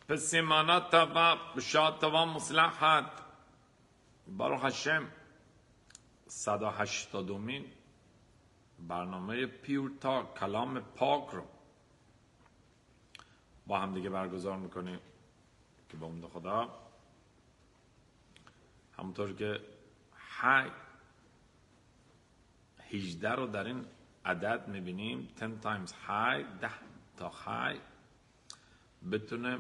بسیمانات و بشات و مصلحت باروخ هشم 180مین برنامه پیور تا کلام پاک رو با هم دیگه برگزار میکنیم که با امید خدا همونطور که 18 رو در این عدد میبینیم 10 times high 10 تا high بتونه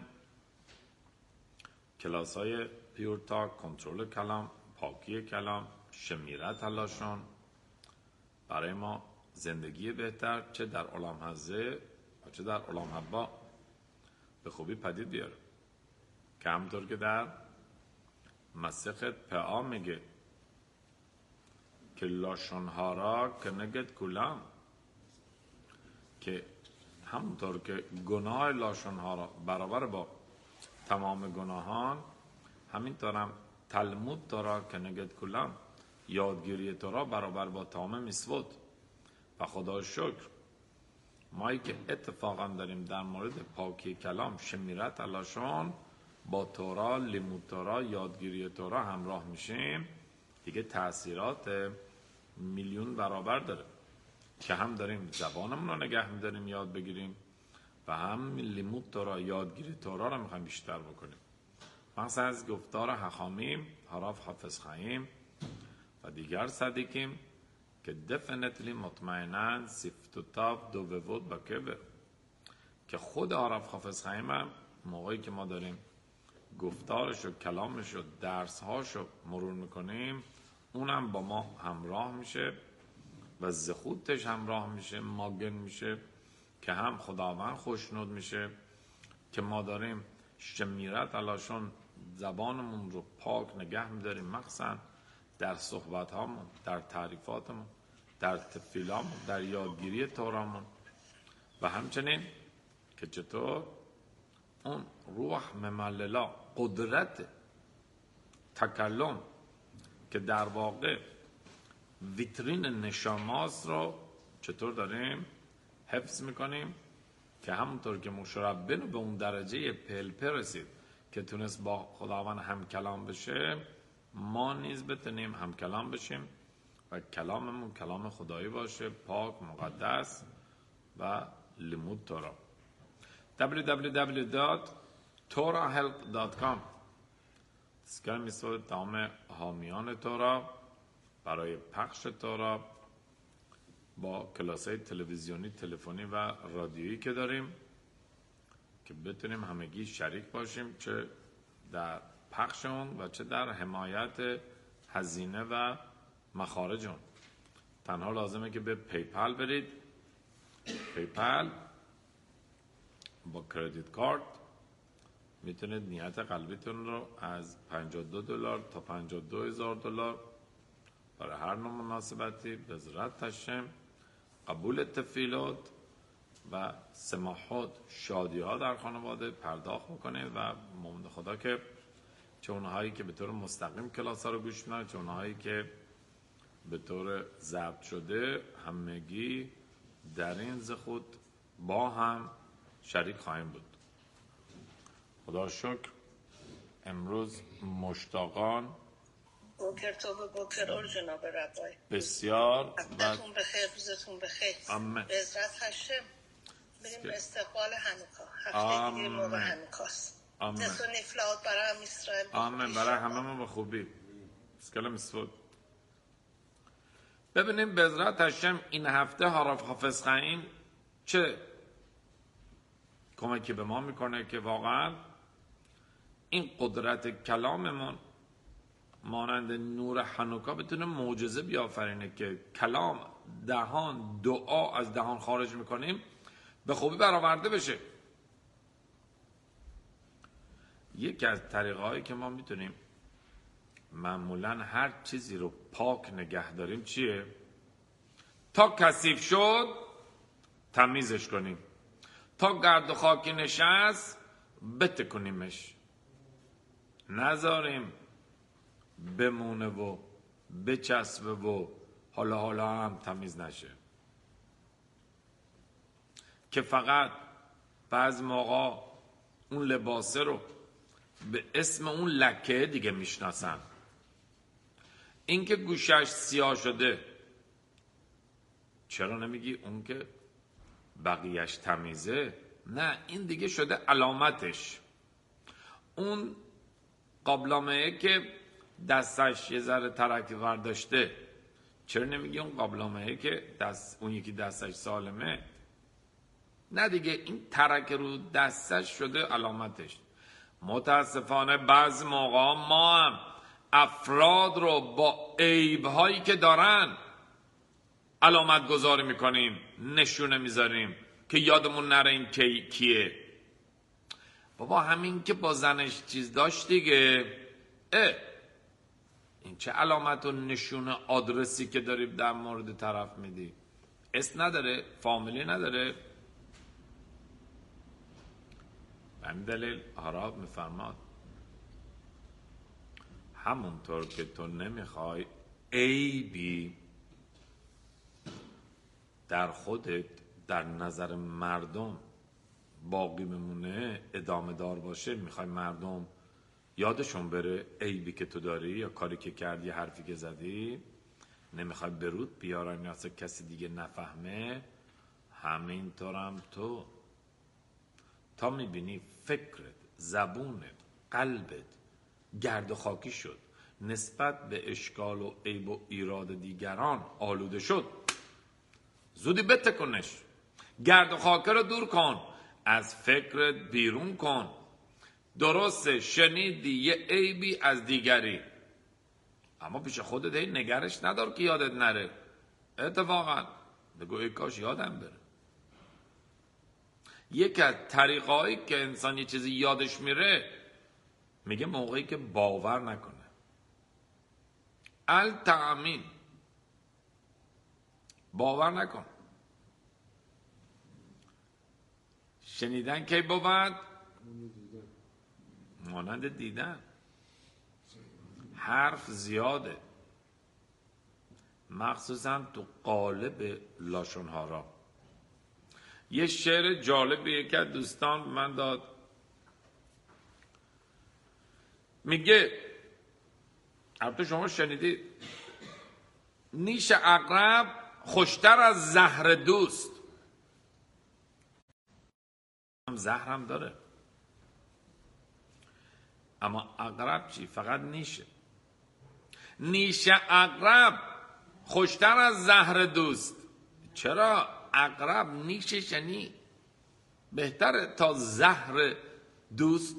کلاس های پیور تا کنترل کلام، پاکی کلام، شمیرت علاشون برای ما زندگی بهتر چه در عالم حضه و چه در عالم حبا به خوبی پدید بیاره که همونطور که در مسخت پا میگه که لاشونها را که نگد کلام، که همونطور که گناه لاشونها را برابر با تمام گناهان، همینطور هم تلمود تورا که نگد کلام، یادگیری تورا برابر با تمام میسوت. و خدا شکر مایی که اتفاقا داریم در مورد پاکی کلام، شمیرت علاشون، با تورا، لیمود تورا، یادگیری تورا همراه میشیم، دیگه تأثیرات میلیون برابر داره که هم داریم زبانمون رو نگه میداریم یاد بگیریم و هم لیمود تورا، یادگیری تورا رو میخوایم بیشتر بکنیم. مثلا از گفتار حخامیم، حراف حافظ خیم و دیگر صدیقیم که دفنتلی مطمئنن سیفتوتاب دو وود با کبه، که خود حراف حافظ خیم هم موقعی که ما داریم گفتارش و کلامش و درسهاش رو مرور میکنیم اونم با ما همراه میشه و زخودش همراه میشه، ماگن میشه که هم خداوند خوشنود میشه که ما داریم شمیرت علاشون زبانمون رو پاک نگه میداریم، مخصوصا در صحبت هامون، در تعریفاتمون، در تفیلامون، در یادگیری تورامون و همچنین که چطور اون روح ممللا، قدرت تکلم که در واقع ویترین نشاماز رو چطور داریم حفظ میکنیم که همونطور که مشربن به اون درجه پلپه رسید که تونست با خداوند هم کلام بشه، ما نیز بتونیم هم کلام بشیم و کلاممون کلام خدایی باشه، پاک، مقدس و لیمود تورا. www.torahelp.com اسکر میسود تمام حامیان تورا برای پخش تورا با کلاس‌های تلویزیونی، تلفنی و رادیویی که داریم که بتونیم همگی شریک باشیم، چه در پخش اون و چه در حمایت هزینه و مخارج اون. تنها لازمه که به پیپل برید، پیپل با کردیت کارت میتونید نیت قلبیتون رو از $52 تا $52,000 برای هر نوع مناسبتی به ذرت تشم قبول تفیلات و سماحات، شادی ها در خانواده پرداخت بکنید و مؤمن خدا که چه اونهایی که به طور مستقیم کلاس ها رو گوش میدن، چه اونهایی که به طور ضبط شده، همگی در این زخود با هم شریک خواهیم بود. خدا شکر امروز مشتاقان بوکر تو به بوکر جناب ربای بسیار هفته‌تون بخیر، روزتون بخیر. آمین. به عزت هشم بریم به استقبال هنوکا. هفته دیگه موقع هنوکاست. آمین. نسو نفلات برای هم اسرائیل. آمین. برای همه ما به خوبی. اسکلم اسفود. ببینیم به عزت هشم این هفته حراف حافظ خیم چه کمکی به ما میکنه که واقعا این قدرت کلاممون مانند نور هنوکا بتونه معجزه بیافرینه که کلام، دهان، دعا از دهان خارج میکنیم به خوبی برآورده بشه. یکی از طریقه هایی که ما میتونیم معمولا هر چیزی رو پاک نگه داریم چیه؟ تا کثیف شد تمیزش کنیم، تا گرد و خاکی نشست بتکنیمش، نذاریم بمونه و بچسبه و حالا هم تمیز نشه، که فقط بعض موقع اون لباسه رو به اسم اون لکه دیگه میشناسن. این که گوشش سیاه شده، چرا نمیگی اون که بقیهش تمیزه؟ نه، این دیگه شده علامتش. اون قابلمه‌ای که دستش یه ذره ترک ورداشته، چرا نمیگی اون قابلمه‌ای که اون یکی دستش سالمه؟ نه دیگه، این ترک رو دستش شده علامتش. متاسفانه بعض موقع ما هم افراد رو با عیب‌هایی که دارن علامت گذاری میکنیم، نشونه میذاریم که یادمون نره این کیه. بابا همین که با زنش چیز داشت دیگه، این چه علامت و نشونه آدرسی که داری در مورد طرف میدی؟ اسم نداره، فامیلی نداره. به این دلیل آراب میفرماد همونطور که تو نمیخوای عیبی در خودت در نظر مردم باقی بمونه، ادامه دار باشه، میخوای مردم یادشون بره عیبی که تو داری یا کاری که کردی، حرفی که زدی، نمیخوای برود بیارن یا کسی دیگه نفهمه، همینطورم تو تا میبینی فکرت، زبونت، قلبت گرد و خاکی شد، نسبت به اشکال و عیب و ایراد دیگران آلوده شد، زودی بتکنش، گرد و خاکه رو دور کن، از فکرت بیرون کن. درسته شنیدی یه عیبی از دیگری، اما پیش خودت هی نگرش ندار که یادت نره. اتفاقا بگو ای کاش یادم بره. یک از طریقایی که انسان یه چیزی یادش میره، میگه موقعی که باور نکنه. التأمین، باور نکن. شنیدن کی بود؟ مانند دیدن. حرف زیاده، مخصوصا تو قالب لاشن‌ها را. یه شعر جالبی یکی از دوستان من داد، میگه البته شما شنیدید، نیش عقرب خوشتر از زهر دوست. زهرم داره، اما عقرب چی؟ فقط نیشه. نیش عقرب خوشتر از زهر دوست. چرا؟ عقرب نیشش یعنی بهتره تا زهر دوست.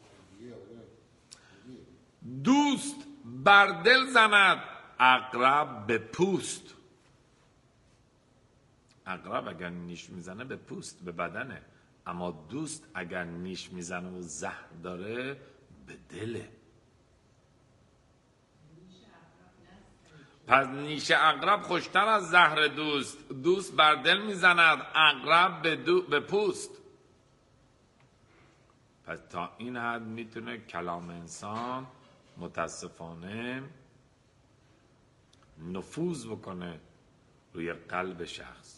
دوست بر دل زند، عقرب به پوست. عقرب اگر نیش میزنه به پوست، به بدنه، اما دوست اگر نیش میزنه و زهر داره به دله. پس نیش عقرب خوشتر از زهر دوست. دوست بر دل میزند، عقرب به پوست. پس تا این حد میتونه کلام انسان متاسفانه نفوذ بکنه روی قلب شخص.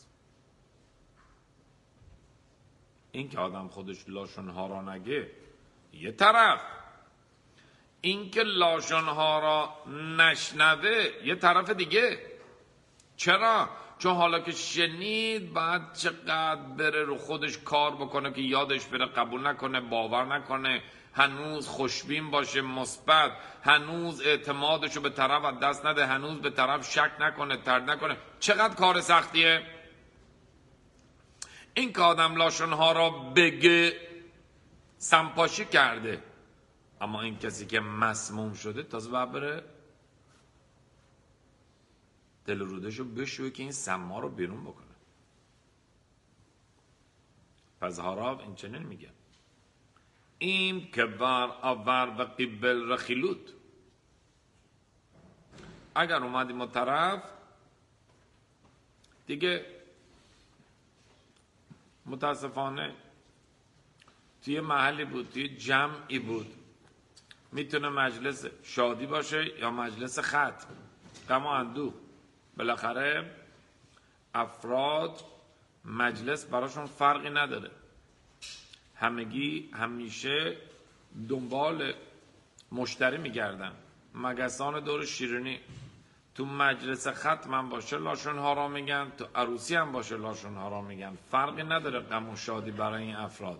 این که آدم خودش لاشن‌ها را نگه یه طرف، این که لاشن‌ها را نشنوه یه طرف دیگه. چرا؟ چون حالا که شنید بعد چقدر بره رو خودش کار بکنه که یادش بره، قبول نکنه، باور نکنه، هنوز خوشبین باشه، مثبت، هنوز اعتمادشو به طرف از دست نده، هنوز به طرف شک نکنه، ترد نکنه. چقدر کار سختیه این که آدم لاشن‌ها را بگه. سمپاشی کرده، اما این کسی که مسموم شده تازه باید بره دل رودشو بشوه که این سما رو بیرون بکنه. پس هاراب این چنین میگه، این که بر آور و قیبل رخیلوت. اگر اومدیم و طرف دیگه متاسفانه توی محلی بود، توی جمعی بود، میتونه مجلس شادی باشه یا مجلس ختم، غم و اندوه. بالاخره افراد مجلس براشون فرقی نداره. همگی همیشه دنبال مشتری میگردن. مگسان دور شیرینی، تو مجلس ختم هم باشه لاشون ها را میگن، تو عروسی هم باشه لاشون ها را میگن. فرقی نداره غم و شادی برای این افراد،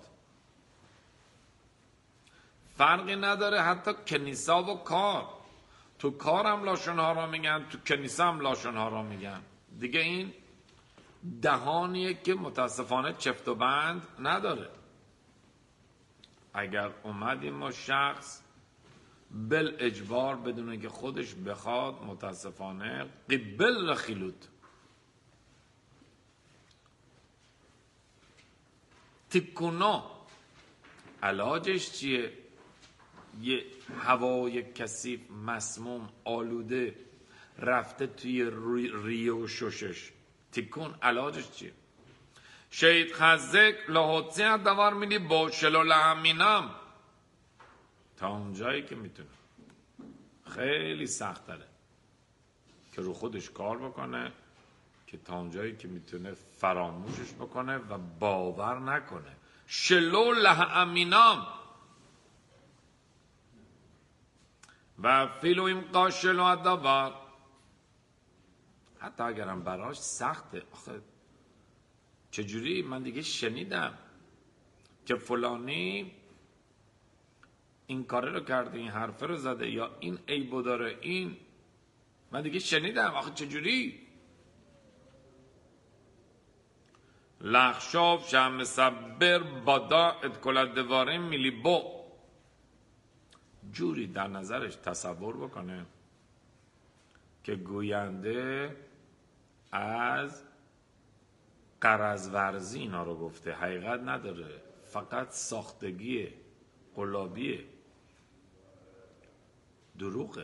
فرقی نداره. حتی کنیسا و کار، تو کار هم لاشون ها را میگن، تو کنیسا هم لاشون ها را میگن. دیگه این دهانیه که متاسفانه چفت و بند نداره. اگر اومدیم ما شخص بل اجبار بدونه که خودش بخواد، متاسفانه قبل رخیلوت تکونا علاجش چیه؟ یه هوای کثیف مسموم آلوده رفته توی ریه و ششش، تکون علاجش چیه؟ شهید خزک لحوتسی دوار میدی با شلو لحمینم تا اونجایی که میتونه. خیلی سخت داره که رو خودش کار بکنه که تا اونجایی که میتونه فراموشش بکنه و باور نکنه. شلو لحمینم و فیلویم قاشلو ادوار، حتی اگرم براش سخته. آخه چجوری؟ من دیگه شنیدم که فلانی این کاره رو کرده، این حرفه رو زده، یا این عیبو داره، این من دیگه شنیدم. آخه چجوری؟ لخشاف شم صبر بادا اتکلت دواره میلی بو، جوری در نظرش تصور بکنه که گوینده از غرض ورزی اینا رو گفته، حقیقت نداره، فقط ساختگیه، قلابیه، دروغه.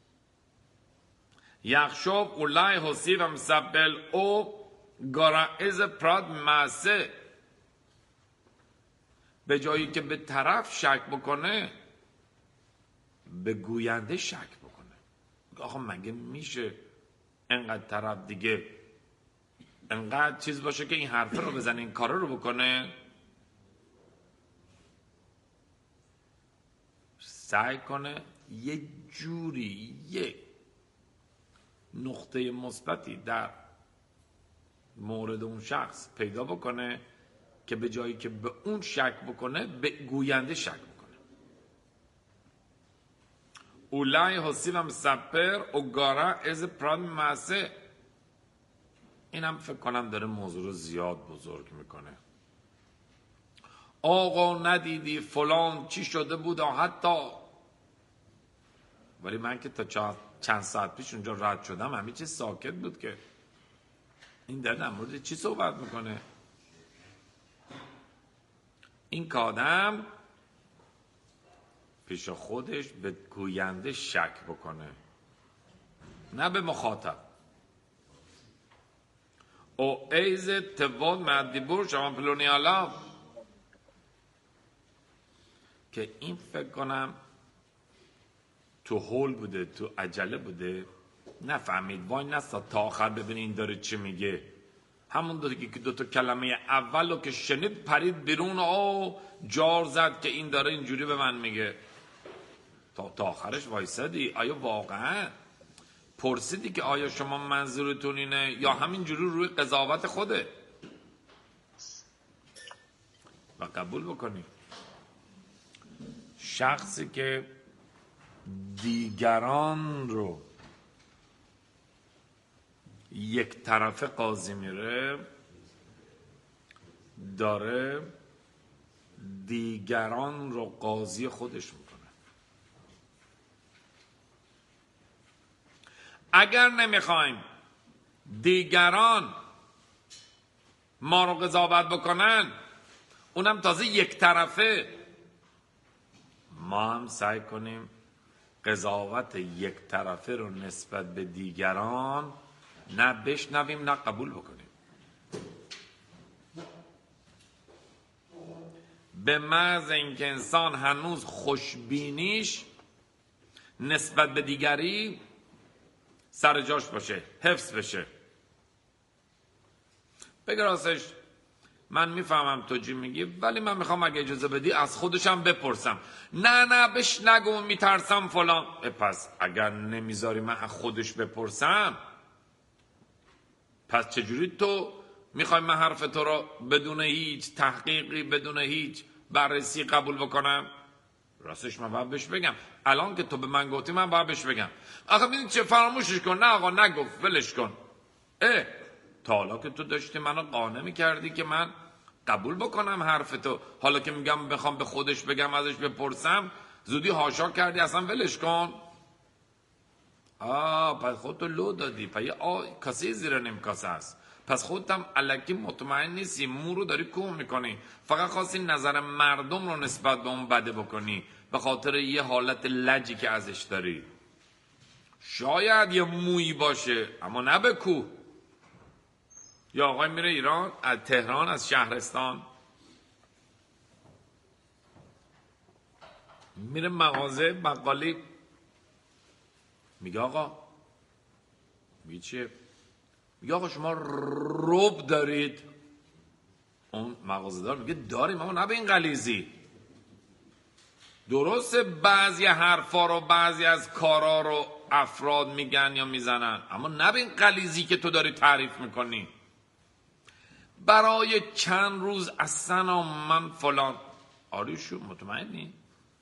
یخشاب اولای حسی و مسبل او گارائز پراد معسه، به جایی که به طرف شک بکنه به گوینده شک بکنه. آخه مگه میشه انقدر طرف دیگه انقدر چیز باشه که این حرفه رو بزنه، این کار رو بکنه؟ سعی کنه یه جوری یه نقطه مثبتی در مورد اون شخص پیدا بکنه که به جایی که به اون شک بکنه به گوینده شک بکنه. اولای حسی و مسپر او گارا از پران معسه، اینم فکر کنم داره موضوع رو زیاد بزرگ میکنه. آقا ندیدی فلان چی شده بود حتی، ولی من که تا چند ساعت پیش اونجا رد شدم همه چیز ساکت بود. که این در مورد چی صحبت میکنه؟ این کادم پیش خودش به گوینده شک بکنه، نه به مخاطب. او ایز تواد معدیبور شما پلونی علام، که این فکر کنم تو هول بوده، تو عجله بوده، نفهمید، وای نستا تا آخر ببینی این داره چی میگه. همون داره که دوتا کلمه اول رو که شنید پرید بیرون و جار زد که این داره اینجوری به من میگه. تا آخرش وایسادی؟ آیا واقعا پرسیدی که آیا شما منظورتون اینه یا همینجوری روی قضاوت خوده؟ و قبول بکنی شخصی که دیگران رو یک طرفه قاضی میره، داره دیگران رو قاضی خودش میکنه. اگر نمیخوایم دیگران ما رو قضاوت بکنن، اونم تازه یک طرفه، ما هم سعی کنیم قضاوت یک طرفه رو نسبت به دیگران نه بشنویم نه قبول بکنیم. به محض اینکه انسان هنوز خوشبینیش نسبت به دیگری سر جاش باشه، حفظ بشه. بگه راستش من میفهمم تو چی میگی، ولی من میخوام اگه اجازه بدی از خودشم بپرسم. نه بهش نگو میترسم فلان. پس اگر نمیذاری من از خودش بپرسم، پس چجوری تو میخوای من حرف تو رو بدون هیچ تحقیقی، بدون هیچ بررسی قبول بکنم؟ راستش من باید بهش بگم. الان که تو به من گفتی من باید بهش بگم. آخه ببین چه، فراموشش کن. نه آقا نگفت، ولش کن. تا حالا که تو داشتی منو قانع میکردی که من قبول بکنم حرف تو، حالا که میگم بخوام به خودش بگم ازش بپرسم زودی هاشا کردی اصلا ولش کن. پس خودتو لو دادی. پس یه کاسه زیر نیم کاسه است. پس خودتم الکی مطمئن نیستی، مو رو داری کوه میکنی، فقط خواستی نظر مردم رو نسبت به اون بده بکنی به خاطر یه حالت لجی که ازش داری. شاید یه مویی باشه اما نه به کوه. یا آقای میره ایران، از تهران، از شهرستان میره مغازه بقالی، میگه آقا، میگه چیه؟ میگه آقا شما رب دارید؟ اون مغازه‌دار میگه داریم اما نه به این غلیظی. درسته بعضی حرفا رو، بعضی از کارا رو افراد میگن یا میزنن، اما نه به این غلیظی که تو داری تعریف میکنی. برای چند روز اصلا من فلان. آریشو مطمئنی؟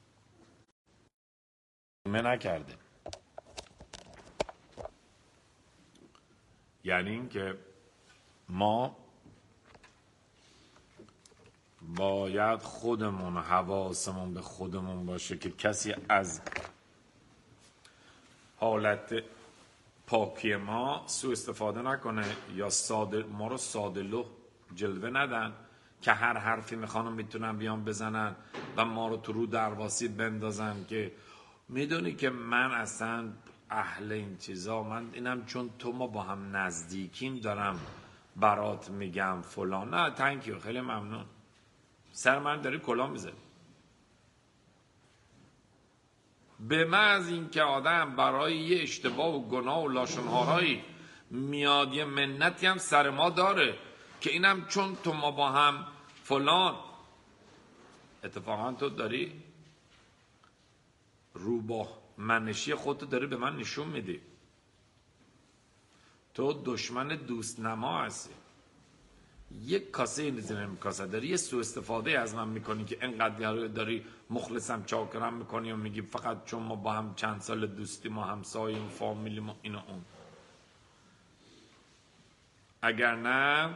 نکرده. یعنی این که ما باید خودمون حواسمون به خودمون باشه که کسی از حالت پاکی ما سوء استفاده نکنه یا ما رو ساده لوح جلوه ندن که هر حرفی میخوان میتونن بیان بزنن و ما رو تو رو درواسی بندازن که میدونی که من اصلا اهل این چیزا، من اینم چون تو ما با هم نزدیکیم دارم برات میگم فلان. نه تانکیو، خیلی ممنون، سر من داری کلاه میزنی. به محض این که آدم برای یه اشتباه و گناه و لاشن‌هارایی میاد یه منتی هم سر ما داره که اینم چون تو ما با هم فلان. اتفاقا تو داری رو با منشی خودتو داری به من نشون میدی. تو دشمن دوست نما هستی. یک کاسه این زیر کاسه داری یه سوء استفاده از من میکنی که انقدر داری مخلصم چاکرم میکنی و میگی فقط چون ما با هم چند سال دوستی، ما همساییم، فامیلی، ما این و اون. اگر نه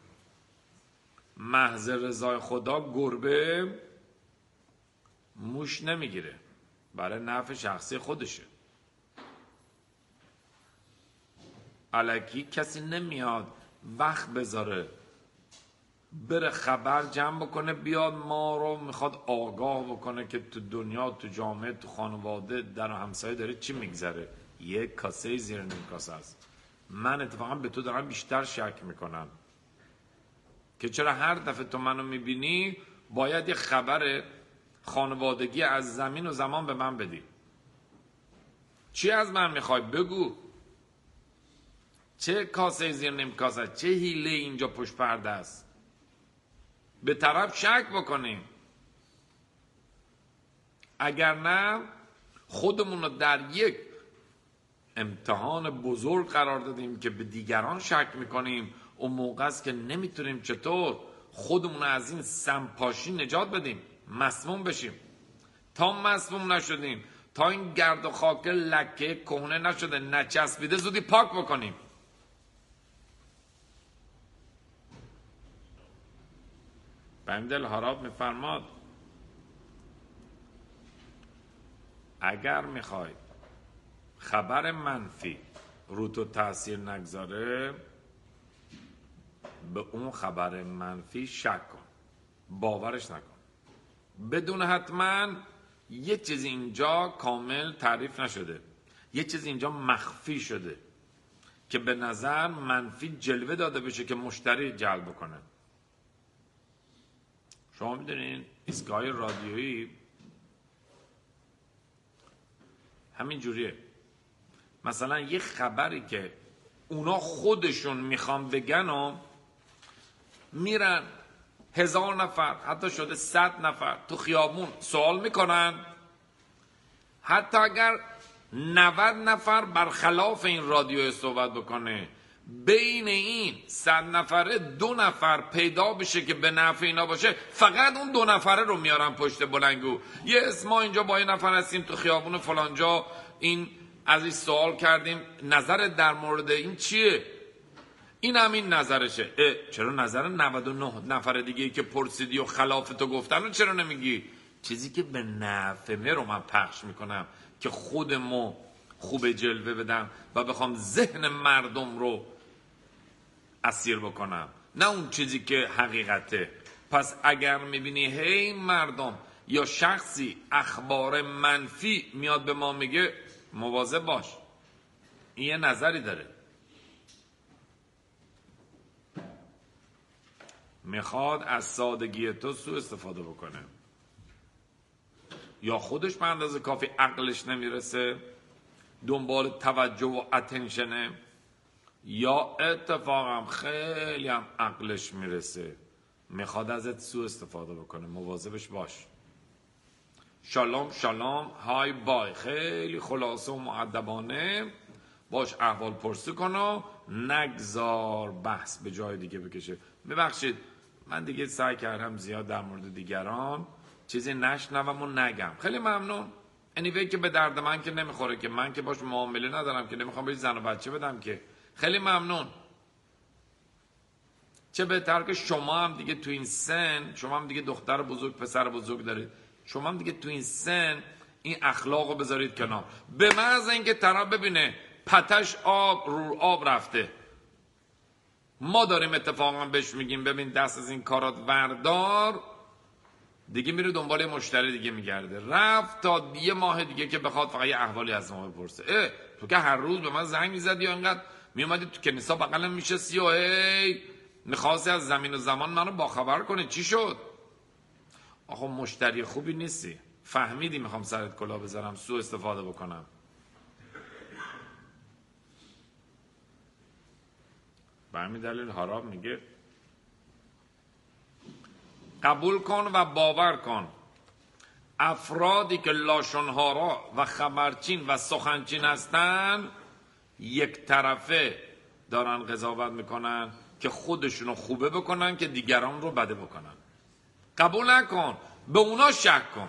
محض رضای خدا گربه موش نمیگیره، برای نفع شخصی خودشه. الکی کسی نمیاد وقت بذاره بره خبر جمع بکنه بیاد ما رو میخواد آگاه بکنه که تو دنیا، تو جامعه، تو خانواده، در همسایه داره چی میگذره. یک کاسه زیر نیم کاسه است. من اتفاقا به تو دارم بیشتر شک میکنم که چرا هر دفعه تو منو میبینی باید یه خبر خانوادگی از زمین و زمان به من بدی. چی از من میخوای؟ بگو. چه کاسه زیر نیم کاسه، چه حیله اینجا پشت پرده است؟ به طرف شک بکنیم. اگر نه خودمون رو در یک امتحان بزرگ قرار دادیم که به دیگران شک میکنیم. اون موقع است که نمیتونیم چطور خودمون از این سمپاشی نجات بدیم، مسموم بشیم. تا مسموم نشدیم، تا این گرد و خاک لکه کهنه نشده، نچسبیده، زودی پاک بکنیم. بندل هاراب میفرماد اگر میخوای خبر منفی رو تو تأثیر نگذاره، به اون خبر منفی شک کن، باورش نکن. بدون حتما یه چیز اینجا کامل تعریف نشده، یه چیز اینجا مخفی شده که به نظر منفی جلوه داده بشه که مشتری جلب کنه. شما میدونین ایستگاه رادیویی همین جوریه. مثلا یه خبری که اونا خودشون میخوان بگن و میرن 1000 نفر، حتی شده 100 نفر تو خیابون سوال میکنن، حتی اگر 90 نفر برخلاف این رادیو صحبت بکنه، بین این 100 نفره 2 نفر پیدا بشه که به نفع اینا باشه، فقط اون 2 نفره رو میارن پشت بلنگو. یه اسم ما اینجا با این نفر هستیم تو خیابون فلانجا، این از این سوال کردیم، نظرت در مورد این چیه؟ این هم این نظرشه. چرا نظر 99 نفر دیگه که پرسیدی و خلاف تو گفتن رو چرا نمیگی؟ چیزی که به نفع رو من پخش میکنم که خودمو خوب جلوه بدم و بخوام ذهن مردم رو اسیر بکنم، نه اون چیزی که حقیقته. پس اگر میبینی هی مردم یا شخصی اخبار منفی میاد به ما میگه، مواظب باش، این یه نظری داره، میخواد از سادگی تو سوء استفاده بکنه، یا خودش به اندازه کافی عقلش نمیرسه، دنبال توجه و اتنشنه، یا اتفاقا خیلی هم عقلش میرسه میخواد ازت سوء استفاده بکنه. مواظبش باش. شالوم شالوم، های بای، خیلی خلاصه و مؤدبانه باش احوال پرسی کن و نگذار بحث به جای دیگه بکشه. ببخشید من دیگه سعی کردم زیاد در مورد دیگران چیزی نشنوم و نگم. خیلی ممنون. anyway که به درد من که نمیخوره، که من که باش معامله ندارم، که نمیخوام بهش زن و بچه بدم، که خیلی ممنون. چه بهتر که شما هم دیگه تو این سن، شما هم دیگه دختر بزرگ پسر بزرگ دارید، شما هم دیگه تو این سن این اخلاق رو بذارید کنار. به محض اینکه طرف ببینه پتش آب رو آب رفته، ما داریم اتفاقا بهش میگیم ببین دست از این کارات وردار، دیگه میره دنبال مشتری دیگه میگرده. رفت تا یه ماه دیگه که بخواد فقط یه احوالی از ما بپرسه. تو که هر روز به من زنگ میزدی یا اینقدر میومدی تو کنیسا بغلم میشستی و میخواستی از زمین و زمان منو باخبر کنی، چی شد؟ آخه مشتری خوبی نیستی، فهمیدی میخوام سرت کلاه بذارم، سوء استفاده بکنم. به همین دلیل هاراب میگه قبول کن و باور کن افرادی که لاشنهارا و خبرچین و سخنچین هستن یک طرفه دارن قضاوت میکنن که خودشونو خوبه بکنن که دیگران رو بده بکنن. قبول نکن، به اونا شک کن.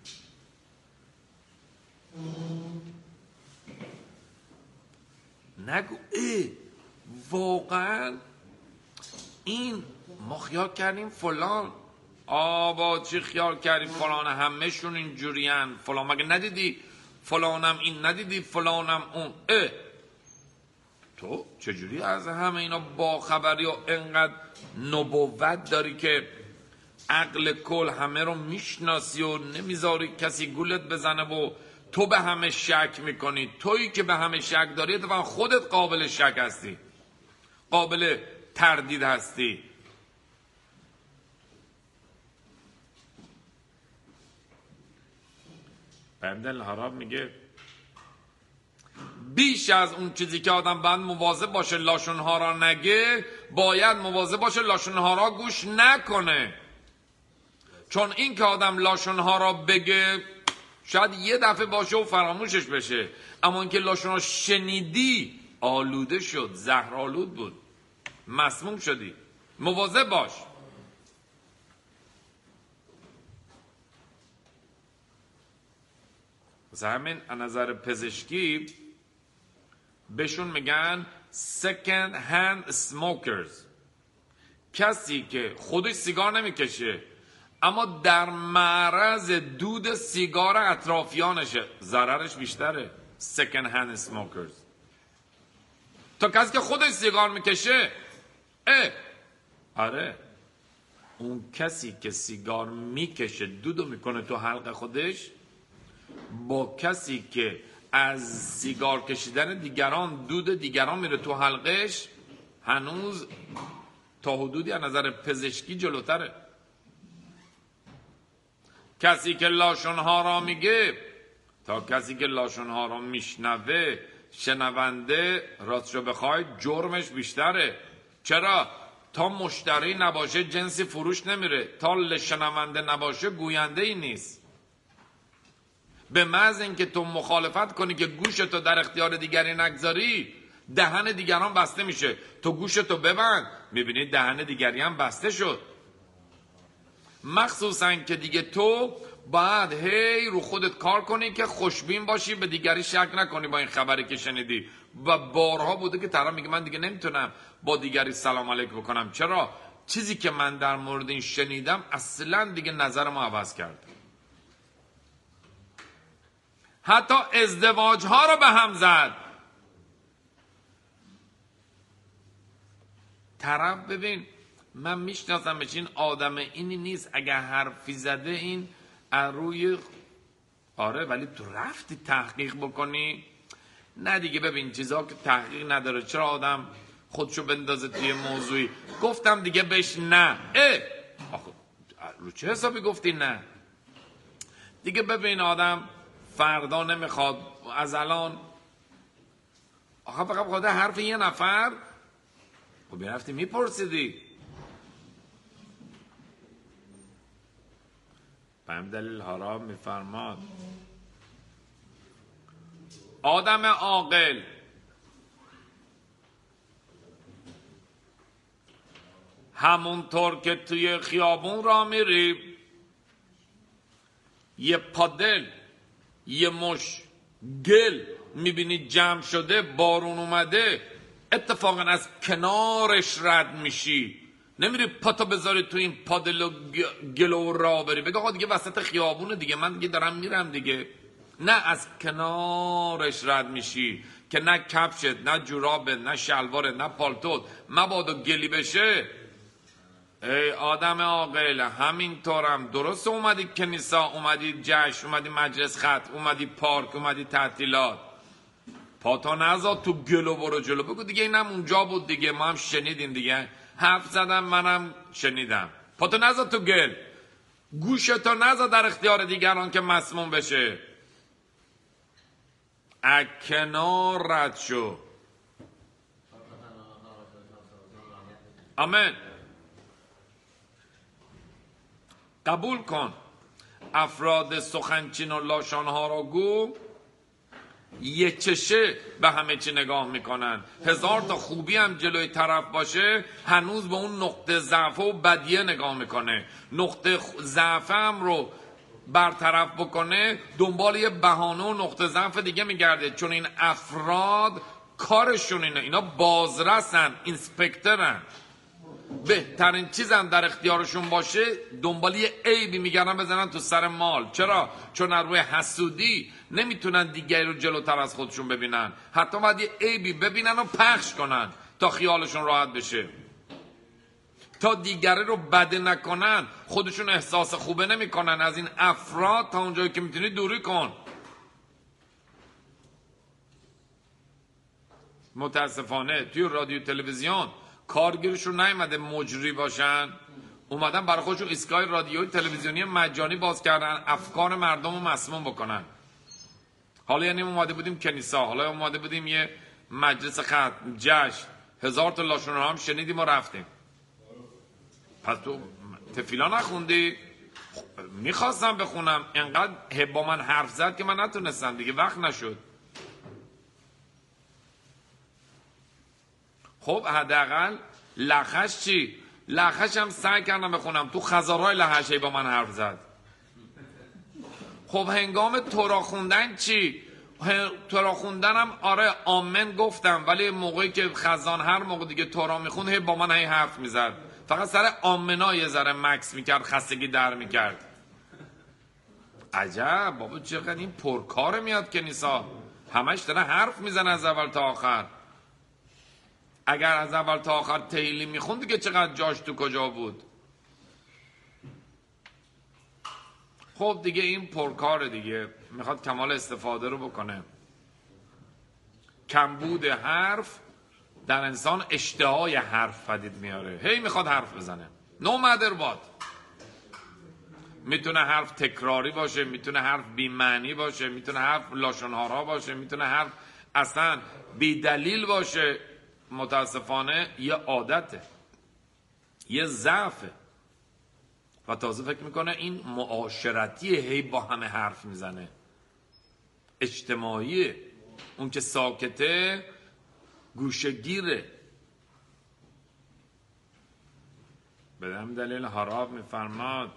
نگو واقعا این ما خیال کردیم فلان، با چی خیال کردیم فلان، همه شون اینجورین فلان، مگه ندیدی فلانم این، ندیدی فلانم اون. تو چجوری از همه اینا با خبری و انقدر نبوت داری که عقل کل همه رو میشناسی و نمیذاری کسی گولت بزنه و تو به همه شک میکنی؟ تویی که به همه شک داری اتفاقا خودت قابل شک هستی، قابل تردید هستی. بندل هاراب میگه بیش از اون چیزی که آدم باید مواظب باشه لاشونها را نگه، باید مواظب باشه لاشونها را گوش نکنه. چون این که آدم لاشونها را بگه شاید یه دفعه باشه و فراموشش بشه، اما این که لاشونها شنیدی آلوده شد، زهرآلود بود، مسموم شدی. مواظب باش. مثل همین از نظر پزشکی بهشون میگن second hand smokers، کسی که خودش سیگار نمیکشه اما در معرض دود سیگار اطرافیانشه، ضررش بیشتره. second hand smokers تا کسی که خودش سیگار میکشه. آره، اون کسی که سیگار میکشه دودو میکنه تو حلق خودش، با کسی که از سیگار کشیدن دیگران دود دیگران میره تو حلقش، هنوز تا حدودی از نظر پزشکی جلوتره. کسی که لاشونها را میگه تا کسی که لاشونها را میشنوه، شنونده راستشو بخوای جرمش بیشتره. چرا؟ تا مشتری نباشه جنسی فروش نمیره، تا شنونده نباشه گوینده ای نیست. به محض اینکه تو مخالفت کنی که گوشتو در اختیار دیگری نگذاری، دهن دیگران بسته میشه. تو گوشتو ببند، میبینی دهن دیگری هم بسته شد. مخصوصا که دیگه تو باید هی رو خودت کار کنی که خوشبین باشی، به دیگری شک نکنی با این خبری که شنیدی. و بارها بوده که طرف میگه من دیگه نمیتونم با دیگری سلام علیک بکنم. چرا؟ چیزی که من در مورد این شنیدم اصلا دیگه نظرمو عوض کرد. حتی ازدواج ها رو به هم زد. طرف ببین من میشناسمش، این آدم اینی نیست، اگه حرفی زده این روی آره، ولی تو رفتی تحقیق بکنی؟ نه دیگه. ببین چیزا که تحقیق نداره، چرا آدم خودشو بندازه توی موضوعی؟ گفتم دیگه بهش نه. آخه رو چه حسابی گفتی نه؟ دیگه ببین آدم فردا نمیخواد، از الان آخه فقط بخواد حرف یه نفر خب بیرفتی میپرسیدی. به همین دلیل حرام میفرماد آدم عاقل همونطور که توی خیابون را میری، یه پادل یه مش گل میبینی جمع شده، بارون اومده، اتفاقا از کنارش رد میشی، نمیری پاتو بذاری تو این پادل و گل و را بری بگه آقا دیگه وسط خیابونه دیگه، من دیگه دارم میرم دیگه. نه، از کنارش رد میشی که نه کفشت، نه جورابت، نه شلوارت، نه پالتوت مبادا گلی بشه. ای آدم عاقل، همینطورم درست اومدی کنیسا، اومدی جشن، اومدی مجلس خط، اومدی پارک، اومدی تعطیلات، پاتا نزا تو گلو برو جلو. بگو دیگه اینم اونجا بود دیگه، ما هم شنیدیم دیگه، حرف زدم منم شنیدم. پاتا نزا تو گل، گوشتو نزا در اختیار دیگران که مسموم بشه. اکنار رد شو. آمین. قبول کن افراد سخنچین و لاشانها را گو یه چشه به همه چی نگاه میکنن. هزار تا خوبی هم جلوی طرف باشه هنوز به اون نقطه ضعف و بدیه نگاه میکنه. نقطه ضعف هم رو برطرف بکنه دنبال یه بهانه و نقطه ضعف دیگه میگرده. چون این افراد کارشون اینه، اینا بازرسن، اینسپکترن. بهترین چیزم در اختیارشون باشه دنبال یه عیبی میگردن بزنن تو سر مال. چرا؟ چون از روی حسودی نمیتونن دیگری رو جلوتر از خودشون ببینن، حتی باید یه عیبی ببینن و پخش کنن تا خیالشون راحت بشه. تا دیگری رو بده نکنن خودشون احساس خوبه نمیکنن. از این افراد تا اونجایی که میتونی دوری کن. متاسفانه توی رادیو تلویزیون کارگیرشون نیومده مجری باشن، اومدن برای خودشون ایستگاه رادیویی تلویزیونی مجانی باز کردن افکار مردم رو مسموم بکنن. حالا یعنی اومده بودیم کنیسا، حالا اومده بودیم یه مجلس خط، جشن، هزار تا لاشون هم شنیدیم و رفتیم. پس تو تفیلا نخوندی؟ میخواستم بخونم، انقدر با من حرف زد که من نتونستم دیگه، وقت نشد. خب حداقل لخش چی؟ لخش هم سعی کردم بخونم، تو خزارهای لخشی با من حرف زد. خب هنگام تورا خوندن چی؟ تورا خوندنم آره آمن گفتم، ولی موقعی که خزان هر موقع دیگه تورا میخوند با من حرف میزد، فقط سر آمنا یه ذره مکس میکرد، خستگی در میکرد. عجب بابا چقدر این پرکار میاد کنیسا، همش داره حرف میزنه از اول تا آخر. اگر از اول تا آخر تیلی میخوند دیگه چقدر جاش تو کجا بود. خب دیگه این پرکار دیگه، میخواد کمال استفاده رو بکنه. کمبود حرف در انسان اشتهای حرف پدید میاره، هی میخواد حرف بزنه. no matter what. میتونه حرف تکراری باشه، میتونه حرف بی‌معنی باشه، میتونه حرف لاشن‌هارا باشه، میتونه حرف اصلا بی دلیل باشه. متاسفانه یه عادته. یه ضعفه و تازه فکر میکنه این معاشرتیه، هی با همه حرف میزنه، اجتماعیه. اون که ساکته گوشه‌گیره. به همین دلیل هاراب میفرماد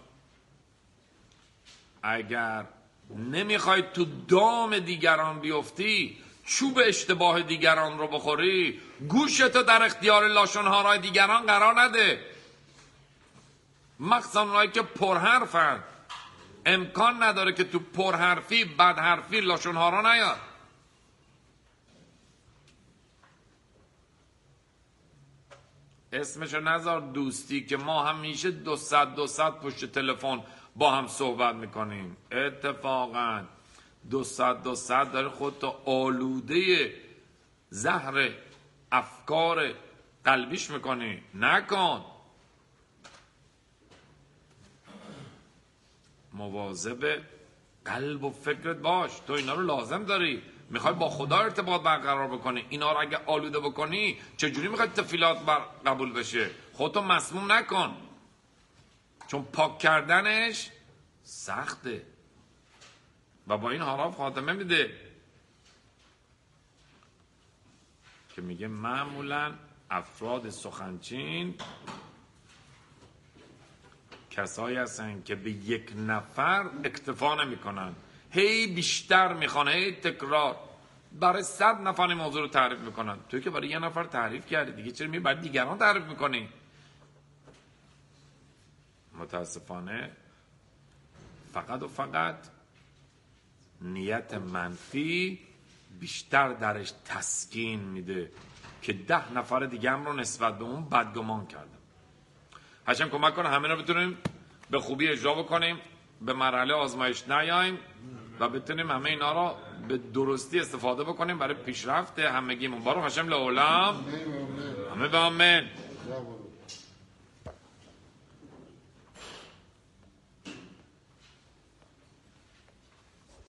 اگر نمیخوای تو دام دیگران بیفتی، چوب اشتباه دیگران رو بخوری، گوشتو در اختیار لاشن‌هارای دیگران قرار نده، مخصوصا اونایی که پرحرفن. امکان نداره که تو پرحرفی بدحرفی لاشن‌هارا نیاد. اسمشو نذار دوستی که ما همیشه 200 پشت تلفن با هم صحبت میکنیم. اتفاقا 200 داره خودتو آلوده زهر افکار قلبیش میکنی. نکن. مواظب قلب و فکرت باش. تو اینا رو لازم داری. میخوای با خدا ارتباط برقرار بکنی، اینا رو اگه آلوده بکنی چجوری میخوای تفیلات قبول بشه؟ خودتو مسموم نکن، چون پاک کردنش سخته و با این حرف خاتمه میده که میگه معمولا افراد سخنچین کسایی هستن که به یک نفر اکتفا نمیکنن، هی بیشتر میخوان، هی تکرار، برای 100 نفر این موضوع رو تعریف میکنن. توی که برای یه نفر تعریف کردی دیگه، چرا میری برای دیگران تعریف میکنی؟ متاسفانه فقط و فقط نیت منفی بیشتر درش تسکین میده که 10 نفر دیگه هم رو نسبت به اون بدگمان کردم. هرچند کمک کنه همه رو بتونیم به خوبی اجرا بکنیم، به مرحله آزمایش نیاییم و بتونیم همه اینا رو به درستی استفاده بکنیم برای پیشرفت همگیمون. بارو هشم لعالم همه به آمین.